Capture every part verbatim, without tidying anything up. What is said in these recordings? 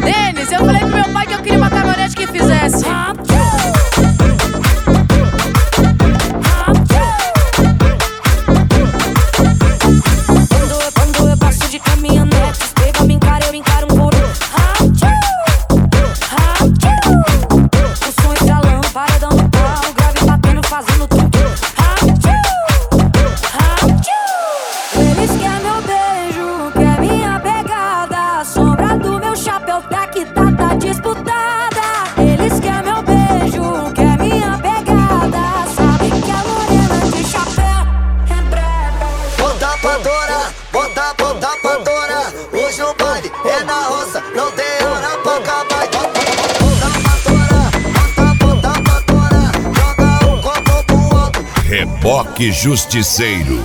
Denis, eu falei pro meu pai que eu queria uma caminhonete que fizesse. Quando eu passo de caminhonete, os pega me encara, eu encaro um por um. O som estralando, paredão no pau, grave batendo, fazendo tudo. Eles querem meu beijo, quer minha pegada, sombra do meu chapéu tá que tá, tá disputada. Eles querem meu beijo, quer minha pegada, sabe que a morena de chapéu é breve. Bota pra torar, bota, bota pra torar. Hoje o baile é na roça, não tem hora pra acabar. Bota pra torar, bota, bota pra torar. Joga um copo pro alto. Reboque Justiceiro.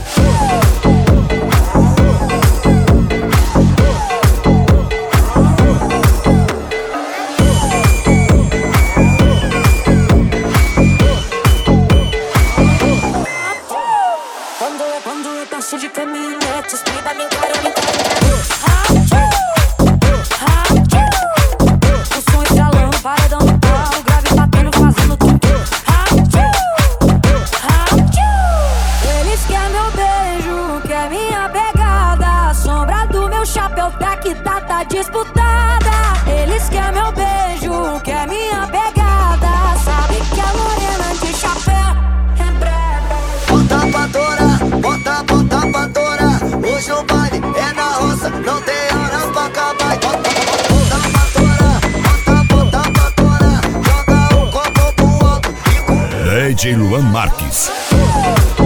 Quando eu, quando eu passo de caminhonete, os pega me encaram, me encaram. O som estralando, paredão no pau, grave batendo, fazendo tudo. Eles querem meu beijo, quer minha pegada, sombra do meu chapéu tá que tá, tá disputada. Eles querem meu beijo, quer minha pegada, sabe que a morena de chapéu é breve. Bota pra torar, bota, bota pra torar. Hoje o baile é na roça, não tem hora pra acabar. Bota, bota pra torar, bota, bota pra torar. Joga um copo pro alto. D J Luan Marques.